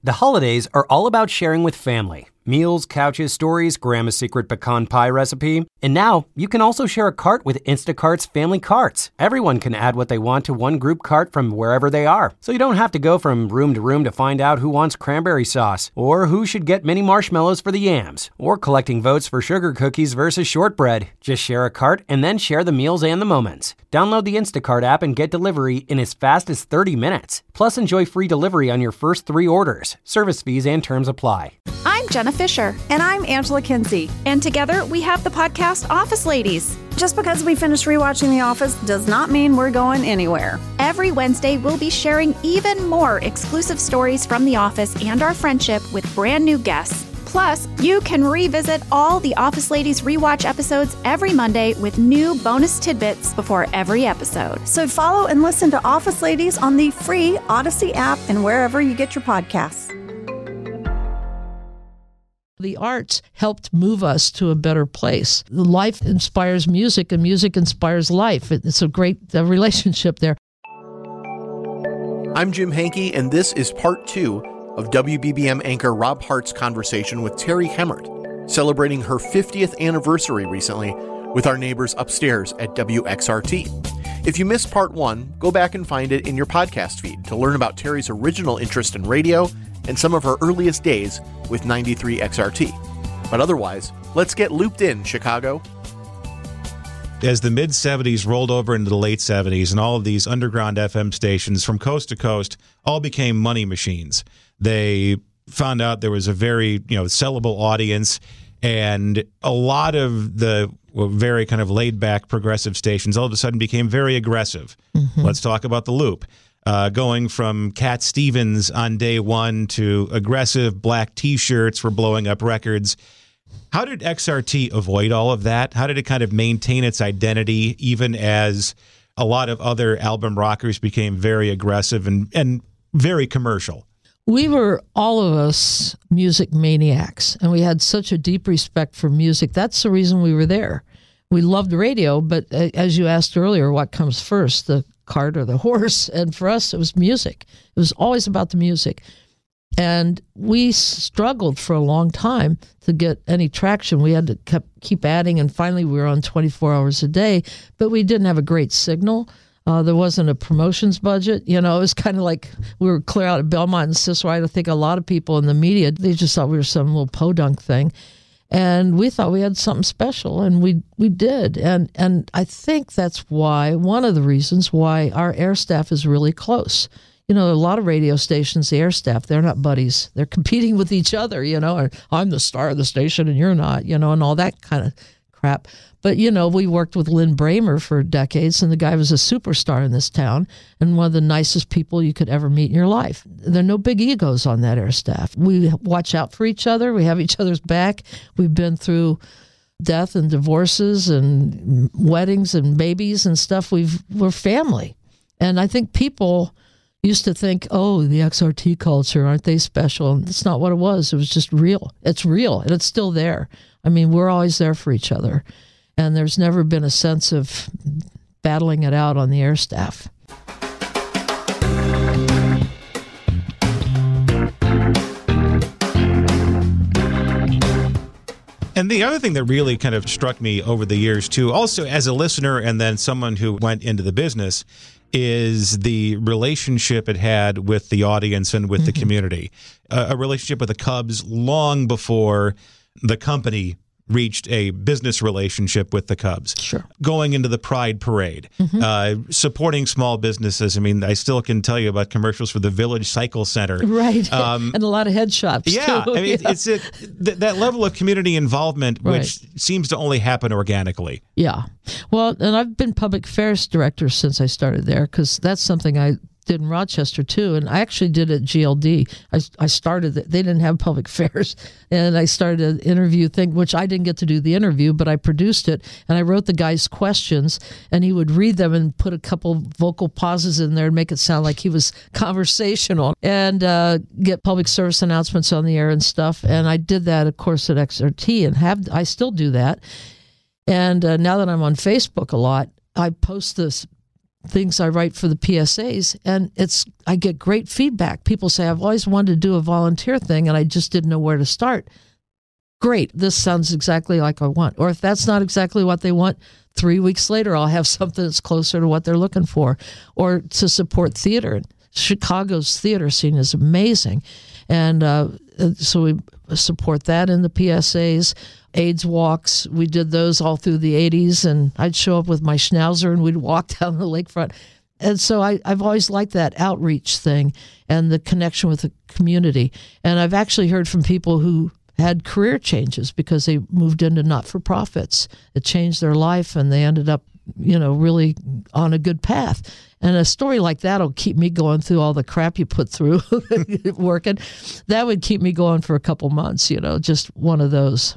The holidays are all about sharing with family. Meals, couches, stories, Grandma's secret pecan pie recipe. And now, you can also share a cart with Instacart's Family Carts. Everyone can add what they want to one group cart from wherever they are. So you don't have to go from room to find out who wants cranberry sauce, or who should get mini marshmallows for the yams, or collecting votes for sugar cookies versus shortbread. Just share a cart and then share the meals and the moments. Download the Instacart app and get delivery in as fast as 30 minutes. Plus, enjoy free delivery on your first 3 orders. Service fees and terms apply. I'm Jenna Fisher. And I'm Angela Kinsey. And together we have the podcast Office Ladies. Just because we finished rewatching The Office does not mean we're going anywhere. Every Wednesday, we'll be sharing even more exclusive stories from The Office and our friendship with brand new guests. Plus, you can revisit all the Office Ladies rewatch episodes every Monday with new bonus tidbits before every episode. So follow and listen to Office Ladies on the free Odyssey app and wherever you get your podcasts. The arts helped move us to a better place. Life inspires music, and music inspires life. It's a great relationship there. I'm Jim Hankey, and this is part 2 of WBBM anchor Rob Hart's conversation with Terry Hemmert, celebrating her 50th anniversary recently with our neighbors upstairs at WXRT. If you missed part 1, go back and find it in your podcast feed to learn about Terry's original interest in radio and some of her earliest days with 93 XRT. But otherwise, let's get looped in, Chicago. As the mid-'70s rolled over into the late '70s, and all of these underground FM stations from coast to coast all became money machines. They found out there was a very, sellable audience, and a lot of the very kind of laid-back progressive stations all of a sudden became very aggressive. Mm-hmm. Let's talk about the Loop. Going from Cat Stevens on day one to aggressive black T-shirts for blowing up records. How did XRT avoid all of that? How did it kind of maintain its identity even as a lot of other album rockers became very aggressive and very commercial? We were, all of us, music maniacs, and we had such a deep respect for music. That's the reason we were there. We loved radio, but as you asked earlier, what comes first, the cart or the horse? And for us, it was music. It was always about the music. And we struggled for a long time to get any traction. We had to keep adding, and finally we were on 24 hours a day, but we didn't have a great signal. There wasn't a promotions budget. It was kind of like we were clear out of Belmont and Cicero. I think a lot of people in the media, they just thought we were some little podunk thing. And we thought we had something special, and we did. And I think that's why, one of the reasons why our air staff is really close. A lot of radio stations, the air staff, they're not buddies. They're competing with each other, or I'm the star of the station and you're not, and all that kind of crap. But, we worked with Lynn Bramer for decades, and the guy was a superstar in this town and one of the nicest people you could ever meet in your life. There are no big egos on that air staff. We watch out for each other. We have each other's back. We've been through death and divorces and weddings and babies and stuff. We're family. And I think people used to think, oh, the XRT culture, aren't they special? And that's not what it was. It was just real. It's real, and it's still there. I mean, we're always there for each other. And there's never been a sense of battling it out on the air staff. And the other thing that really kind of struck me over the years, too, also as a listener and then someone who went into the business, is the relationship it had with the audience and with the community. A relationship with the Cubs long before the company reached a business relationship with the Cubs. Sure. Going into the Pride Parade, supporting small businesses. I mean, I still can tell you about commercials for the Village Cycle Center. Right, and a lot of head shops, yeah, too. I mean, it's that level of community involvement, which seems to only happen organically. Yeah. Well, and I've been public affairs director since I started there, because that's something I did in Rochester too, and I actually did at GLD. I started it. They didn't have public affairs, and I started an interview thing, which I didn't get to do the interview, but I produced it, and I wrote the guy's questions, and he would read them and put a couple vocal pauses in there and make it sound like he was conversational, and get public service announcements on the air and stuff. And I did that, of course, at XRT, and I still do that. And now that I'm on Facebook a lot, I post this things I write for the PSAs, and I get great feedback. People say, I've always wanted to do a volunteer thing, and I just didn't know where to start. Great, this sounds exactly like I want. Or if that's not exactly what they want, 3 weeks later, I'll have something that's closer to what they're looking for. Or to support theater. Chicago's theater scene is amazing. And so we support that in the PSAs. AIDS walks, we did those all through the 80s, and I'd show up with my schnauzer and we'd walk down the lakefront. And so I've always liked that outreach thing and the connection with the community. And I've actually heard from people who had career changes because they moved into not-for-profits. It changed their life, and they ended up, really on a good path. And a story like that will keep me going through all the crap you put through working. That would keep me going for a couple months, just one of those.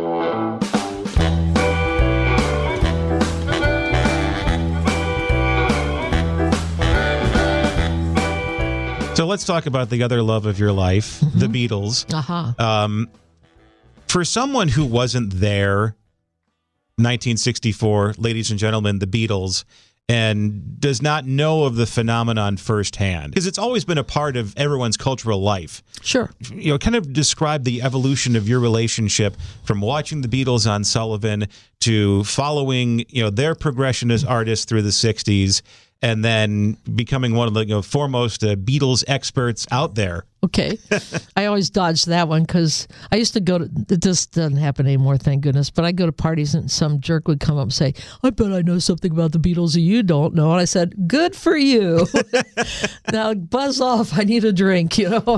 So let's talk about the other love of your life, the Beatles. Uh-huh. For someone who wasn't there, 1964, ladies and gentlemen, the Beatles, and does not know of the phenomenon firsthand, because it's always been a part of everyone's cultural life. Sure. Kind of describe the evolution of your relationship from watching the Beatles on Sullivan to following, their progression as artists through the 60s, and then becoming one of the foremost Beatles experts out there. Okay. I always dodged that one because I used to go to, this doesn't happen anymore, thank goodness, but I'd go to parties and some jerk would come up and say, I bet I know something about the Beatles that you don't know. And I said, good for you. Now buzz off. I need a drink.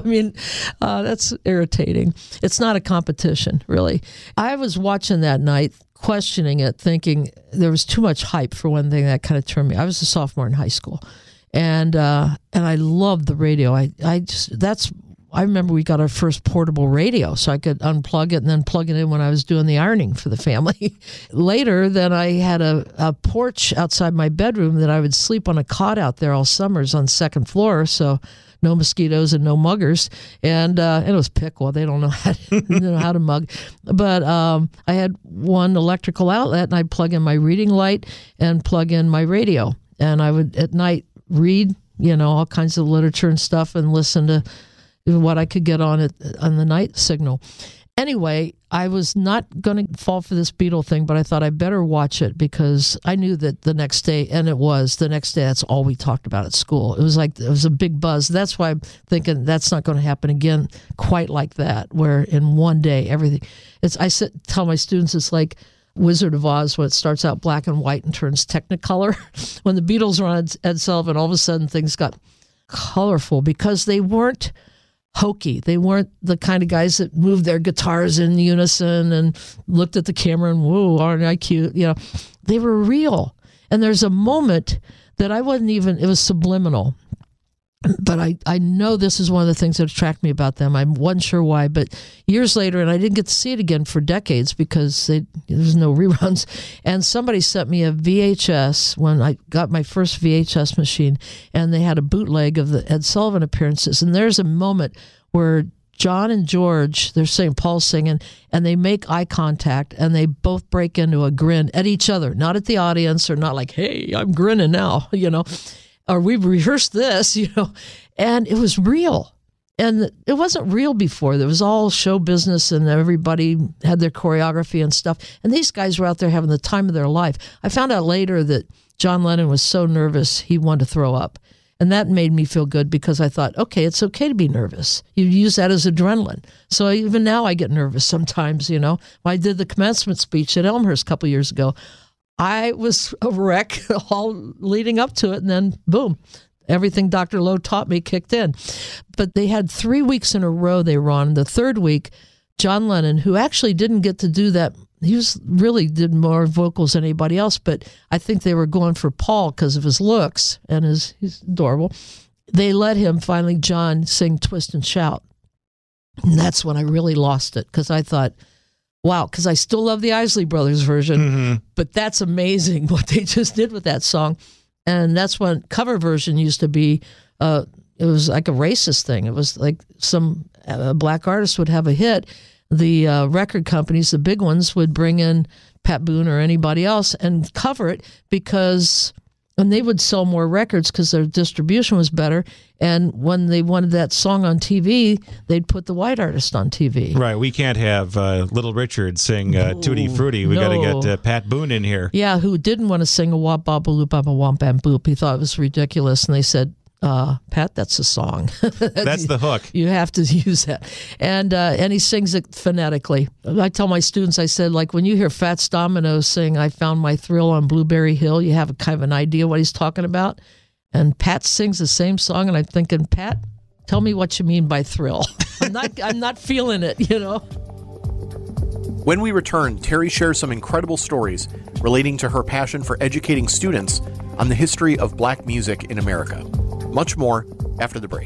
That's irritating. It's not a competition, really. I was watching that night, questioning it, thinking there was too much hype for one thing. That kind of turned me. I was a sophomore in high school, and I loved the radio. I remember we got our first portable radio, so I could unplug it and then plug it in when I was doing the ironing for the family. Later, then I had a porch outside my bedroom that I would sleep on a cot out there all summers on second floor, so no mosquitoes and no muggers. And it was Pickle. They don't know how to mug. But I had one electrical outlet, and I'd plug in my reading light and plug in my radio. And I would, at night, read, all kinds of literature and stuff and listen to what I could get on the night signal. Anyway, I was not going to fall for this Beatle thing, but I thought I better watch it because I knew that the next day, that's all we talked about at school. It was a big buzz. That's why I'm thinking that's not going to happen again quite like that, where in one day, everything. Tell my students it's like Wizard of Oz when it starts out black and white and turns Technicolor. When the Beatles were on Ed Sullivan, all of a sudden things got colorful because they weren't hokey. They weren't the kind of guys that moved their guitars in unison and looked at the camera and, whoa, aren't I cute? They were real. And there's a moment that it was subliminal. But I know this is one of the things that attract me about them. I wasn't sure why, but years later, and I didn't get to see it again for decades because there's no reruns, and somebody sent me a VHS when I got my first VHS machine, and they had a bootleg of the Ed Sullivan appearances, and there's a moment where John and George, they're saying, Paul's singing, and they make eye contact, and they both break into a grin at each other, not at the audience, or not like, hey, I'm grinning now, or we've rehearsed this, and it was real. And it wasn't real before. There was all show business and everybody had their choreography and stuff. And these guys were out there having the time of their life. I found out later that John Lennon was so nervous he wanted to throw up. And that made me feel good because I thought, okay, it's okay to be nervous. You use that as adrenaline. So even now I get nervous sometimes, When I did the commencement speech at Elmhurst a couple years ago, I was a wreck all leading up to it, and then boom, everything Dr. Lowe taught me kicked in. But they had 3 weeks in a row they were on. The third week, John Lennon, who actually didn't get to do that, really did more vocals than anybody else, but I think they were going for Paul because of his looks, and he's adorable. They let him, finally, John, sing Twist and Shout. And that's when I really lost it, because I thought, wow, because I still love the Isley Brothers version, but that's amazing what they just did with that song. And that's when cover version used to be, it was like a racist thing. It was like some black artist would have a hit. The record companies, the big ones, would bring in Pat Boone or anybody else and cover it because And they would sell more records because their distribution was better. And when they wanted that song on TV, they'd put the white artist on TV. Right. We can't have Little Richard sing Tutti Frutti. We got to get Pat Boone in here. Yeah, who didn't want to sing a wop bop a loop bop a womp bam boop. He thought it was ridiculous. And they said, Pat, that's a song. That's the hook. You have to use that. And he sings it phonetically. I tell my students, I said, like, when you hear Fats Domino sing, I found my thrill on Blueberry Hill, you have a kind of an idea what he's talking about. And Pat sings the same song, and I'm thinking, Pat, tell me what you mean by thrill. I'm not feeling it, you know. When we return, Terry shares some incredible stories relating to her passion for educating students on the history of black music in America. Much more after the break.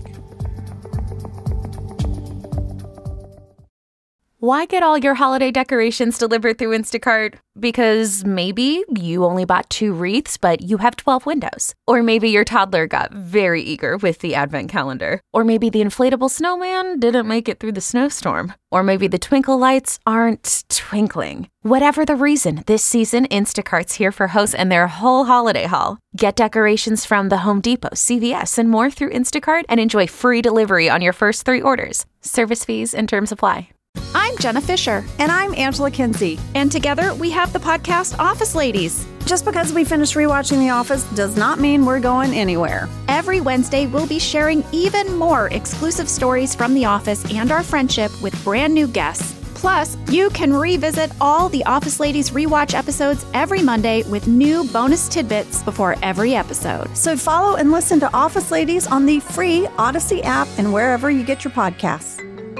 Why get all your holiday decorations delivered through Instacart? Because maybe you only bought 2 wreaths, but you have 12 windows. Or maybe your toddler got very eager with the advent calendar. Or maybe the inflatable snowman didn't make it through the snowstorm. Or maybe the twinkle lights aren't twinkling. Whatever the reason, this season, Instacart's here for hosts and their whole holiday haul. Get decorations from the Home Depot, CVS, and more through Instacart and enjoy free delivery on your first 3 orders. Service fees and terms apply. I'm Jenna Fisher. And I'm Angela Kinsey. And together we have the podcast Office Ladies. Just because we finished rewatching The Office does not mean we're going anywhere. Every Wednesday, we'll be sharing even more exclusive stories from The Office and our friendship with brand new guests. Plus, you can revisit all the Office Ladies rewatch episodes every Monday with new bonus tidbits before every episode. So follow and listen to Office Ladies on the free Odyssey app and wherever you get your podcasts.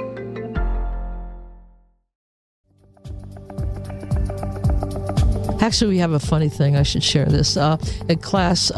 Actually, we have a funny thing. I should share this. At class,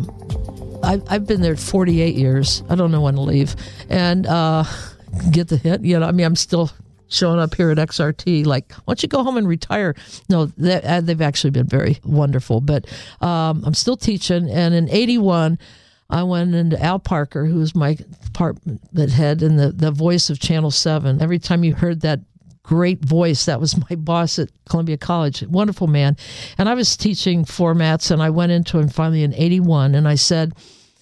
I've been there 48 years. I don't know when to leave. And get the hint. You know, I mean, I'm still showing up here at XRT. Like, why don't you go home and retire? No, they've actually been very wonderful. But I'm still teaching. And in 81, I went into Al Parker, who was my department head and the voice of Channel 7. Every time you heard that great voice, that was my boss at Columbia College. Wonderful man. And I was teaching formats, and I went into him finally in 81, and I said,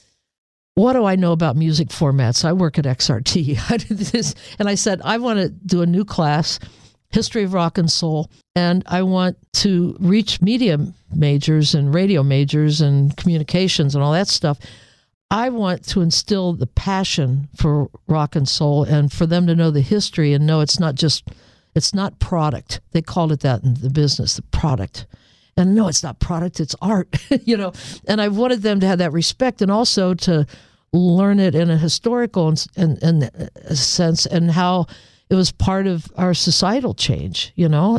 what do I know about music formats? I work at XRT. I did this, and I said, I want to do a new class, History of Rock and Soul, and I want to reach media majors and radio majors and communications and all that stuff. I want to instill the passion for rock and soul and for them to know the history and know it's not product. They called it that in the business, the product. And no, it's not product, it's art, you know. And I wanted them to have that respect and also to learn it in a historical and sense and how it was part of our societal change, you know.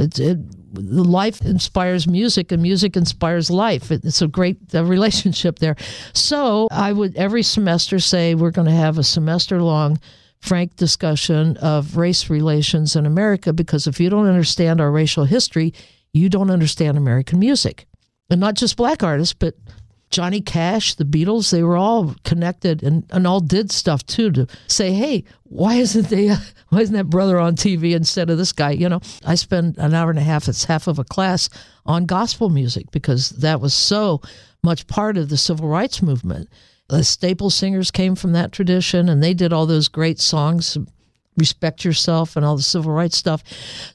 Life inspires music and music inspires life. It's a great relationship there. So I would every semester say we're going to have a semester-long frank discussion of race relations in America, because if you don't understand our racial history, you don't understand American music. And not just black artists, but Johnny Cash, the Beatles, they were all connected and all did stuff too to say, hey, why isn't that brother on TV instead of this guy? You know, I spend an hour and a half, it's half of a class, on gospel music because that was so much part of the civil rights movement. The staple singers came from that tradition, and they did all those great songs, Respect Yourself and all the civil rights stuff.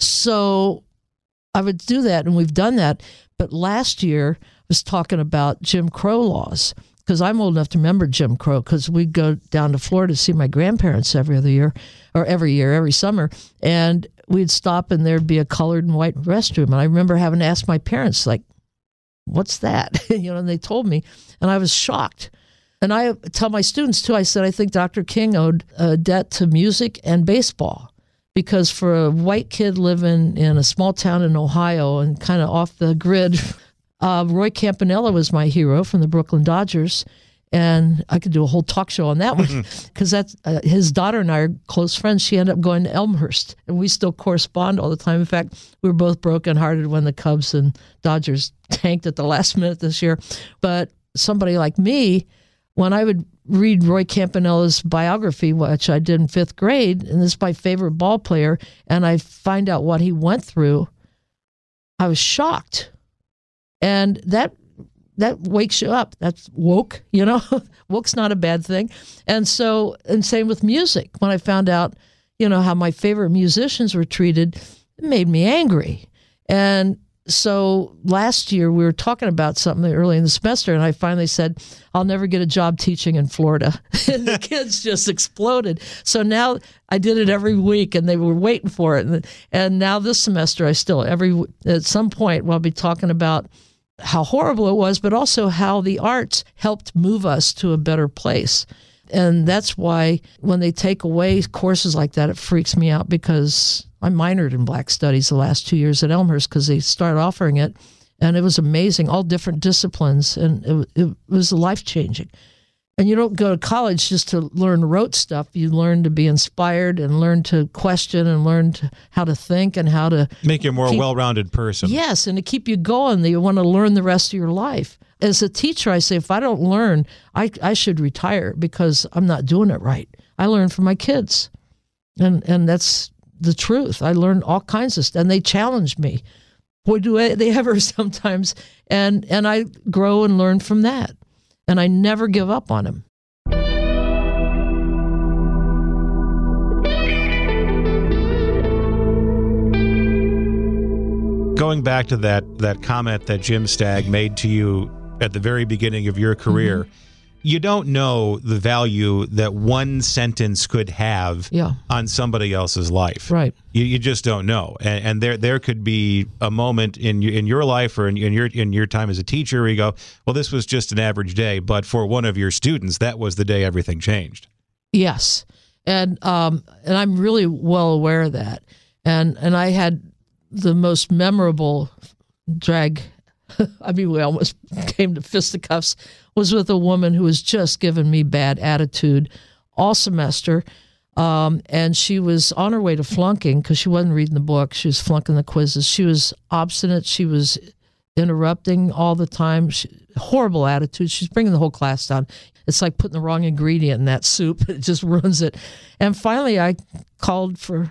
So I would do that, and we've done that. But last year, I was talking about Jim Crow laws, because I'm old enough to remember Jim Crow, because we'd go down to Florida to see my grandparents every summer, and we'd stop and there'd be a colored and white restroom. And I remember having to ask my parents, like, what's that? You know, and they told me, and I was shocked. And I tell my students, too, I said, I think Dr. King owed a debt to music and baseball, because for a white kid living in a small town in Ohio and kind of off the grid, Roy Campanella was my hero from the Brooklyn Dodgers. And I could do a whole talk show on that one, because that's his daughter and I are close friends. She ended up going to Elmhurst, and we still correspond all the time. In fact, we were both brokenhearted when the Cubs and Dodgers tanked at the last minute this year. But somebody like me, when I would read Roy Campanella's biography, which I did in 5th grade, and this is my favorite ball player, and I find out what he went through, I was shocked. And that that wakes you up. That's woke, you know. Woke's not a bad thing. And same with music. When I found out, you know, how my favorite musicians were treated, it made me angry. And so last year we were talking about something early in the semester, and I finally said, I'll never get a job teaching in Florida. And the kids just exploded. So now I did it every week, and they were waiting for it. And now this semester, at some point, I'll be talking about how horrible it was, but also how the arts helped move us to a better place. And that's why when they take away courses like that, it freaks me out, because I minored in Black Studies the last 2 years at Elmhurst because they started offering it, and it was amazing, all different disciplines, and it was life-changing. And you don't go to college just to learn rote stuff. You learn to be inspired and learn to question and learn how to think and how to make you a more well-rounded person. Yes, and to keep you going, that you want to learn the rest of your life. As a teacher, I say, if I don't learn, I should retire because I'm not doing it right. I learn from my kids, and that's the truth. I learned all kinds of stuff, and they challenge me. Boy, do they ever sometimes. And I grow and learn from that. And I never give up on them. Going back to that comment that Jim Stagg made to you at the very beginning of your career, you don't know the value that one sentence could have on somebody else's life. Right. You just don't know. And there could be a moment in your life or in your time as a teacher where you go, well, this was just an average day, but for one of your students, that was the day everything changed. Yes. And I'm really well aware of that. And I had the most memorable drag. I mean, we almost came to fisticuffs, was with a woman who was just giving me bad attitude all semester. And she was on her way to flunking because she wasn't reading the book. She was flunking the quizzes. She was obstinate. She was interrupting all the time. Horrible attitude. She's bringing the whole class down. It's like putting the wrong ingredient in that soup. It just ruins it. And finally, I called for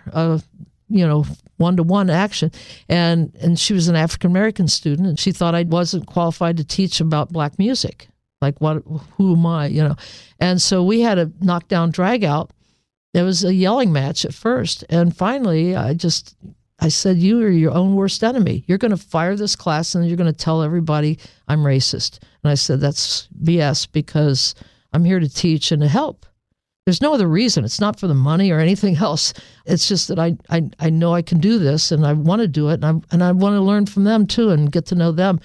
one-to-one action. And she was an African-American student, and she thought I wasn't qualified to teach about Black music. Like, who am I, And so we had a knockdown drag out. It was a yelling match at first. And finally, I said, you are your own worst enemy. You're going to fire this class, and you're going to tell everybody I'm racist. And I said, that's BS, because I'm here to teach and to help. There's no other reason. It's not for the money or anything else. It's just that I know I can do this, and I want to do it, and I want to learn from them too and get to know them.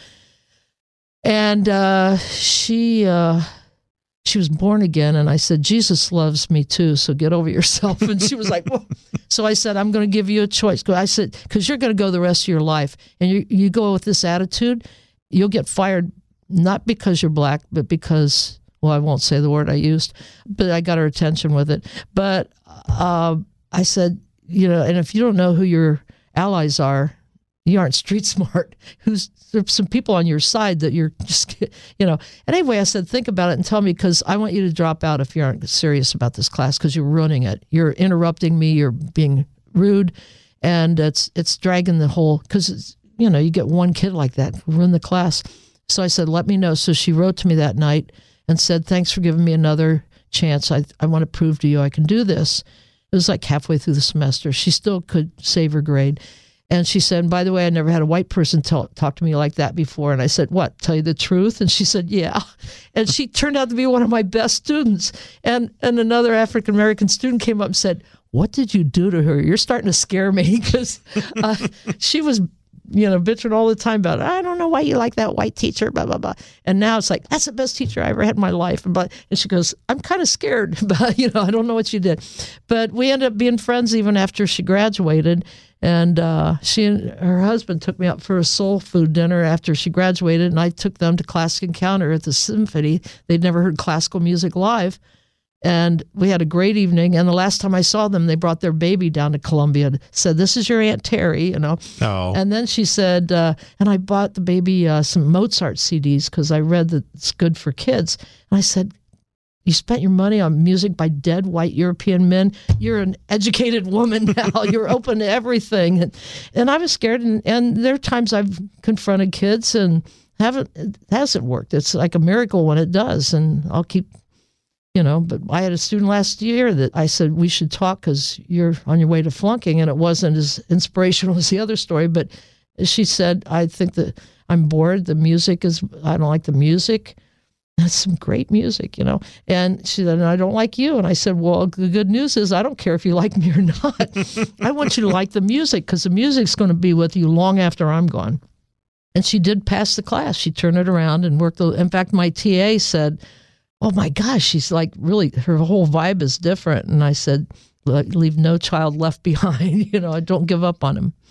And she was born again, and I said, Jesus loves me too, so get over yourself. And she was like, whoa. So I said, I'm going to give you a choice. I said, because you're going to go the rest of your life, and you go with this attitude, you'll get fired, not because you're Black, but because, well, I won't say the word I used, but I got her attention with it. But I said, and if you don't know who your allies are, you aren't street smart. There's some people on your side that you're just, And anyway, I said, think about it and tell me, because I want you to drop out if you aren't serious about this class, because you're ruining it. You're interrupting me. You're being rude, and it's dragging the whole. Because you get one kid like that, ruin the class. So I said, let me know. So she wrote to me that night and said, thanks for giving me another chance. I want to prove to you I can do this. It was like halfway through the semester. She still could save her grade. And she said, by the way, I never had a white person talk to me like that before. And I said, what, tell you the truth? And she said, yeah. And she turned out to be one of my best students. And another African-American student came up and said, what did you do to her? You're starting to scare me, because she was bitching all the time about it. I don't know why you like that white teacher, blah, blah, blah. And now it's like, that's the best teacher I ever had in my life. And she goes, I'm kind of scared, but, I don't know what you did. But we ended up being friends even after she graduated. And she and her husband took me out for a soul food dinner after she graduated, and I took them to Classic Encounter at the Symphony. They'd never heard classical music live. And we had a great evening. And the last time I saw them, they brought their baby down to Columbia and said, this is your Aunt Terry, Oh. And then she said, and I bought the baby some Mozart CDs because I read that it's good for kids. And I said, you spent your money on music by dead white European men. You're an educated woman now. You're open to everything. And I was scared. And there are times I've confronted kids and it hasn't worked. It's like a miracle when it does, and I'll keep, but I had a student last year that I said, we should talk because you're on your way to flunking, and it wasn't as inspirational as the other story, but she said, I think that I'm bored. I don't like the music. That's some great music, And she said, I don't like you. And I said, well, the good news is I don't care if you like me or not. I want you to like the music because the music's going to be with you long after I'm gone. And she did pass the class. She turned it around and worked. In fact, my TA said, oh my gosh, she's like really, her whole vibe is different. And I said, leave no child left behind. I don't give up on him.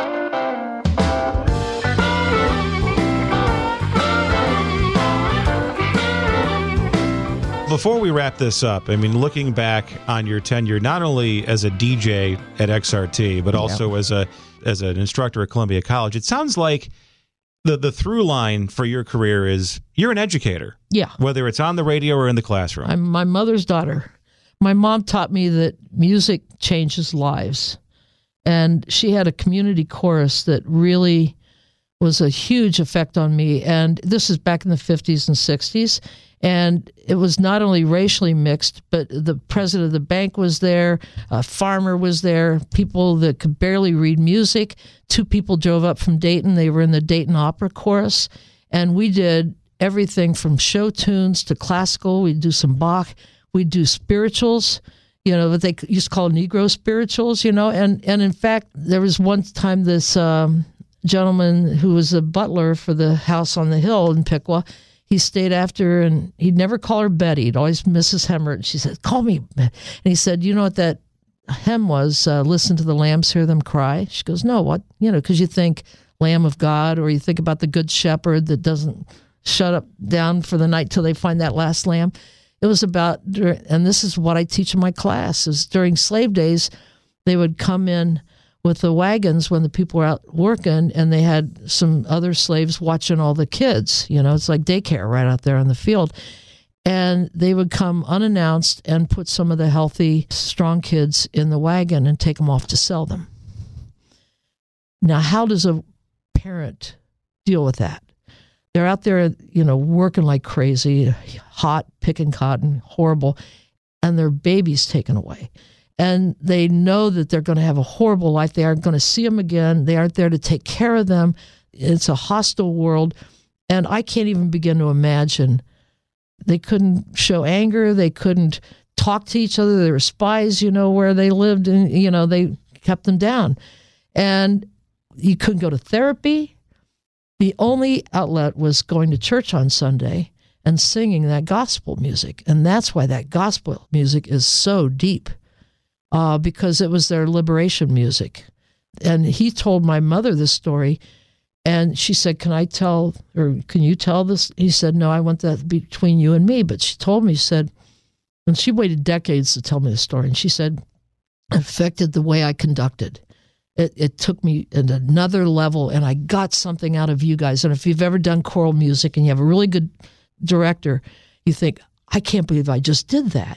Before we wrap this up, looking back on your tenure, not only as a DJ at XRT, but also as an instructor at Columbia College, it sounds like the through line for your career is you're an educator. Yeah. Whether it's on the radio or in the classroom. I'm my mother's daughter. My mom taught me that music changes lives. And she had a community chorus that really was a huge effect on me. And this is back in the 50s and 60s. And it was not only racially mixed, but the president of the bank was there, a farmer was there, people that could barely read music. 2 people drove up from Dayton. They were in the Dayton Opera Chorus. And we did everything from show tunes to classical. We'd do some Bach. We'd do spirituals, what they used to call Negro spirituals, And in fact, there was one time this gentleman who was a butler for the house on the hill in Piqua, he stayed after, and he'd never call her Betty. He'd always Mrs. Hemmert. She said, call me. And he said, you know what that hymn was? Listen to the lambs, hear them cry. She goes, no, what? Because you think Lamb of God, or you think about the good shepherd that doesn't shut up down for the night till they find that last lamb. It was about, and this is what I teach in my class, is during slave days, they would come in with the wagons when the people were out working, and they had some other slaves watching all the kids. It's like daycare right out there on the field. And they would come unannounced and put some of the healthy, strong kids in the wagon and take them off to sell them. Now, how does a parent deal with that? They're out there, working like crazy, hot, picking cotton, horrible, and their baby's taken away. And they know that they're going to have a horrible life. They aren't going to see them again. They aren't there to take care of them. It's a hostile world. And I can't even begin to imagine. They couldn't show anger. They couldn't talk to each other. They were spies, where they lived. And, they kept them down. And you couldn't go to therapy. The only outlet was going to church on Sunday and singing that gospel music. And that's why that gospel music is so deep. Because it was their liberation music. And he told my mother this story, and she said, can you tell this? He said, no, I want that between you and me. But she told me, she said, and she waited decades to tell me the story, and she said, it affected the way I conducted. It took me at another level, and I got something out of you guys. And if you've ever done choral music and you have a really good director, you think, I can't believe I just did that.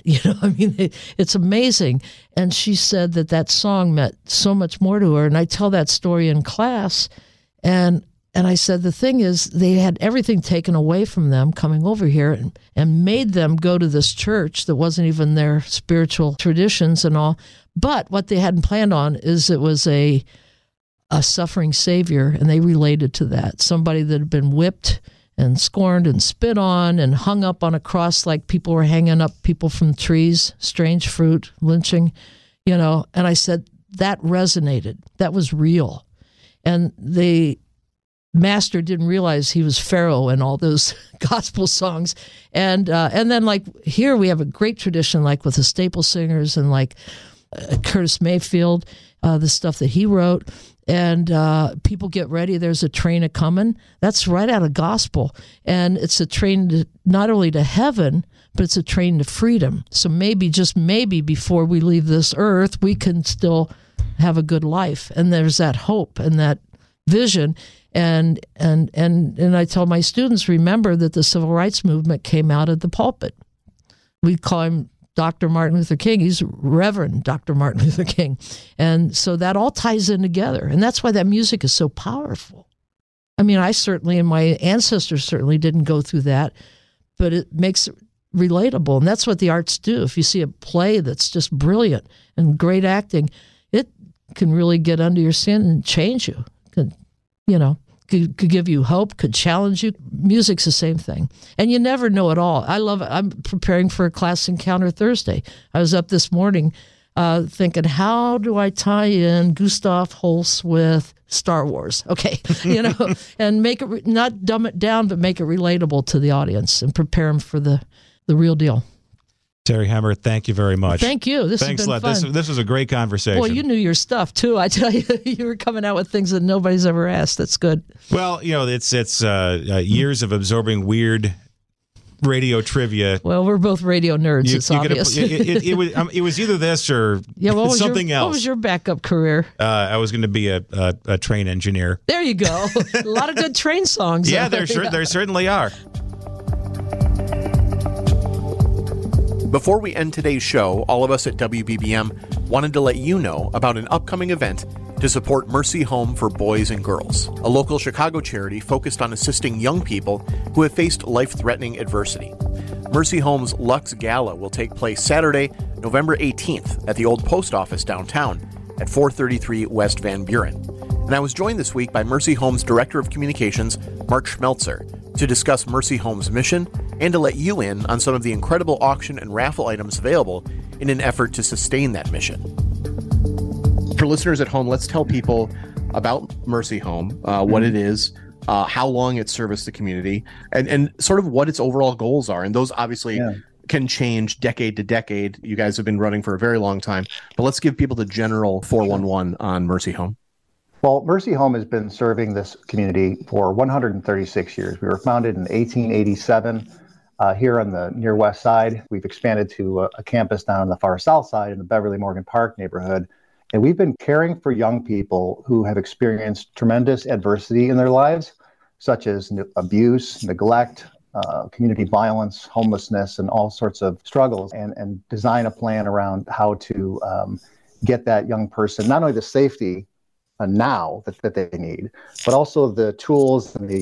It's amazing. And she said that song meant so much more to her. And I tell that story in class. And I said, the thing is, they had everything taken away from them coming over here and made them go to this church that wasn't even their spiritual traditions and all. But what they hadn't planned on is it was a suffering Savior. And they related to that. Somebody that had been whipped and scorned and spit on and hung up on a cross like people were hanging up people from trees, strange fruit, lynching, And I said, that resonated. That was real. And the master didn't realize he was Pharaoh in all those gospel songs. And then like here we have a great tradition like with the Staple Singers and like Curtis Mayfield, the stuff that he wrote. And people get ready. There's a train a-coming. That's right out of gospel. And it's a train not only to heaven, but it's a train to freedom. So maybe, just maybe, before we leave this earth, we can still have a good life. And there's that hope and that vision. And I tell my students, remember that the civil rights movement came out of the pulpit. We call him Dr. Martin Luther King. He's Reverend Dr. Martin Luther King. And so that all ties in together. And that's why that music is so powerful. I mean, I certainly, and my ancestors certainly didn't go through that, but it makes it relatable. And that's what the arts do. If you see a play that's just brilliant and great acting, it can really get under your skin and change you. Could give you hope, could challenge you. Music's the same thing. And you never know it all. I love it. I'm preparing for a class encounter Thursday. I was up this morning thinking, how do I tie in Gustav Holst with Star Wars? Okay, and make it, not dumb it down, but make it relatable to the audience and prepare them for the real deal. Terry Hemmert, thank you very much. Thank you. Thanks a lot. This was a great conversation. Well, you knew your stuff too. I tell you, you were coming out with things that nobody's ever asked. That's good. Well, it's years of absorbing weird radio trivia. Well, we're both radio nerds. It's obvious. It was either this or something else. What was your backup career? I was going to be a train engineer. There you go. A lot of good train songs. Yeah, there certainly are. Before we end today's show, all of us at WBBM wanted to let you know about an upcoming event to support Mercy Home for Boys and Girls, a local Chicago charity focused on assisting young people who have faced life-threatening adversity. Mercy Home's Lux Gala will take place Saturday, November 18th at the old post office downtown at 433 West Van Buren. And I was joined this week by Mercy Home's Director of Communications, Mark Schmelzer, to discuss Mercy Home's mission and to let you in on some of the incredible auction and raffle items available in an effort to sustain that mission. For listeners at home, let's tell people about Mercy Home, what it is, how long it's serviced the community, and sort of what its overall goals are. And those obviously can change decade to decade. You guys have been running for a very long time, but let's give people the general 411 on Mercy Home. Well, Mercy Home has been serving this community for 136 years. We were founded in 1887 here on the near west side. We've expanded to a campus down on the far south side in the Beverly Morgan Park neighborhood. And we've been caring for young people who have experienced tremendous adversity in their lives, such as abuse, neglect, community violence, homelessness, and all sorts of struggles, and design a plan around how to get that young person not only the safety now that they need, but also the tools and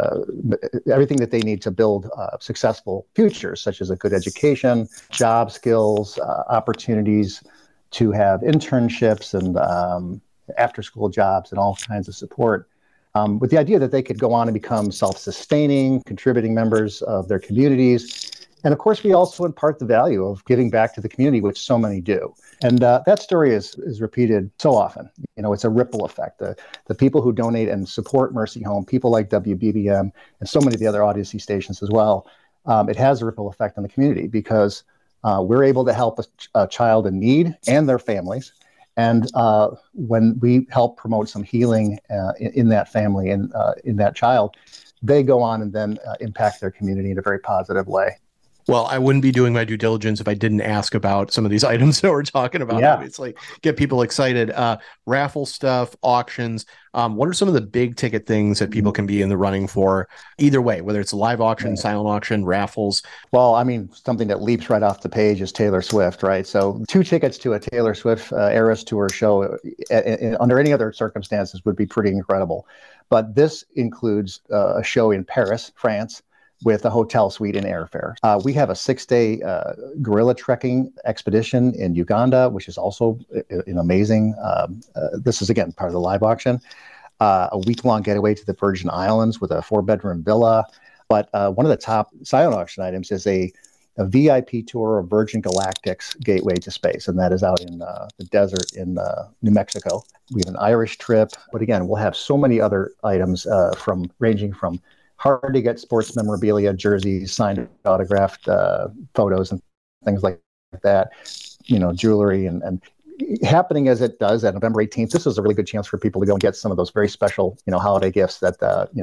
everything that they need to build successful futures, such as a good education, job skills, opportunities to have internships and after-school jobs and all kinds of support, with the idea that they could go on and become self-sustaining, contributing members of their communities. And of course, we also impart the value of giving back to the community, which so many do. And that story is repeated so often. It's a ripple effect. The people who donate and support Mercy Home, people like WBBM and so many of the other Odyssey stations as well, it has a ripple effect on the community because we're able to help a child in need and their families. And when we help promote some healing in that family and in that child, they go on and then impact their community in a very positive way. Well, I wouldn't be doing my due diligence if I didn't ask about some of these items that we're talking about. Yeah. Obviously, get people excited. Raffle stuff, auctions. What are some of the big ticket things that people can be in the running for? Either way, whether it's a live auction, silent auction, raffles. Well, I mean, something that leaps right off the page is Taylor Swift, right? So 2 tickets to a Taylor Swift Eras Tour show under any other circumstances would be pretty incredible. But this includes a show in Paris, France, with a hotel suite and airfare. We have a 6-day gorilla trekking expedition in Uganda, which is also amazing. This is, again, part of the live auction. A week-long getaway to the Virgin Islands with a 4-bedroom villa. But one of the top silent auction items is a VIP tour of Virgin Galactic's Gateway to Space, and that is out in the desert in New Mexico. We have an Irish trip, but again, we'll have so many other items ranging from hard-to-get sports memorabilia, jerseys, signed, autographed photos, and things like that, jewelry, and happening as it does at November 18th, this is a really good chance for people to go and get some of those very special, holiday gifts that,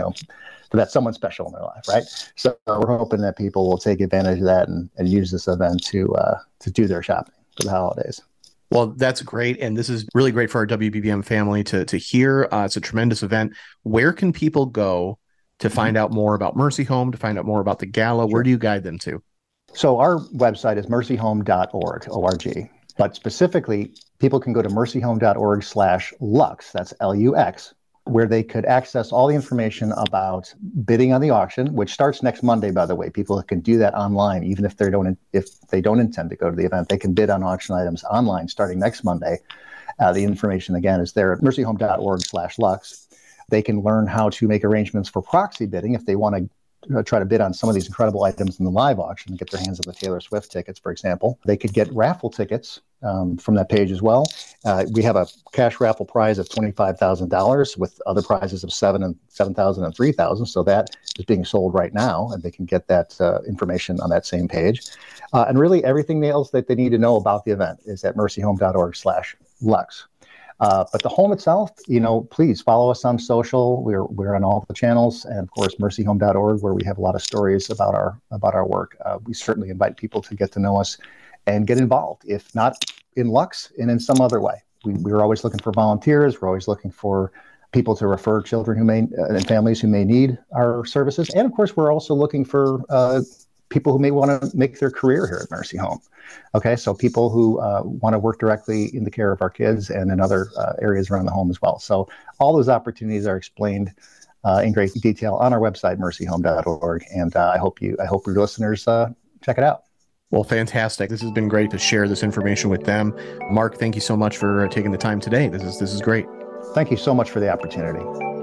that's someone special in their life, right? So we're hoping that people will take advantage of that and use this event to do their shopping for the holidays. Well, that's great. And this is really great for our WBBM family to hear. It's a tremendous event. Where can people go to find out more about Mercy Home, to find out more about the gala? Where do you guide them to? So our website is mercyhome.org, O-R-G. But specifically, people can go to mercyhome.org/Lux, that's Lux, where they could access all the information about bidding on the auction, which starts next Monday, by the way. People can do that online, even if they don't intend to go to the event. They can bid on auction items online starting next Monday. The information, again, is there at mercyhome.org/Lux. They can learn how to make arrangements for proxy bidding if they want to try to bid on some of these incredible items in the live auction and get their hands on the Taylor Swift tickets, for example. They could get raffle tickets from that page as well. We have a cash raffle prize of $25,000 with other prizes of $7,000 and $3,000. So that is being sold right now, and they can get that information on that same page. And really everything else that they need to know about the event is at mercyhome.org/Lux. But the home itself, please follow us on social. We're on all the channels, and of course, mercyhome.org, where we have a lot of stories about our work. We certainly invite people to get to know us and get involved, if not in Lux, and in some other way. We're always looking for volunteers. We're always looking for people to refer children and families who may need our services. And of course, we're also looking for people who may want to make their career here at Mercy Home. Okay, so people who want to work directly in the care of our kids and in other areas around the home as well. So all those opportunities are explained in great detail on our website, mercyhome.org. And I hope your listeners check it out. Well, fantastic. This has been great to share this information with them. Mark, thank you so much for taking the time today. This is great. Thank you so much for the opportunity.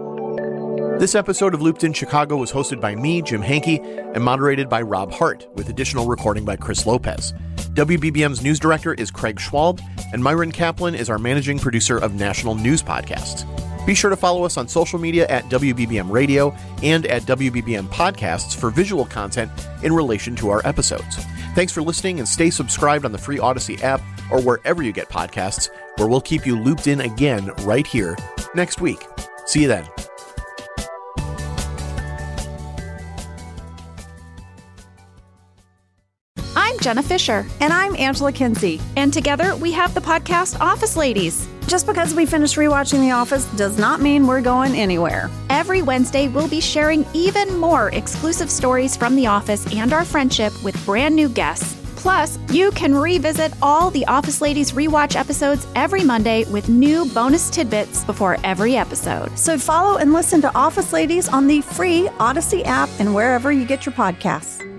This episode of Looped in Chicago was hosted by me, Jim Hankey, and moderated by Rob Hart, with additional recording by Chris Lopez. WBBM's news director is Craig Schwalb, and Myron Kaplan is our managing producer of National News Podcasts. Be sure to follow us on social media at WBBM Radio and at WBBM Podcasts for visual content in relation to our episodes. Thanks for listening, and stay subscribed on the free Odyssey app or wherever you get podcasts, where we'll keep you looped in again right here next week. See you then. I'm Jenna Fisher. And I'm Angela Kinsey. And together we have the podcast Office Ladies. Just because we finished rewatching The Office does not mean we're going anywhere. Every Wednesday, we'll be sharing even more exclusive stories from The Office and our friendship with brand new guests. Plus, you can revisit all the Office Ladies rewatch episodes every Monday with new bonus tidbits before every episode. So follow and listen to Office Ladies on the free Odyssey app and wherever you get your podcasts.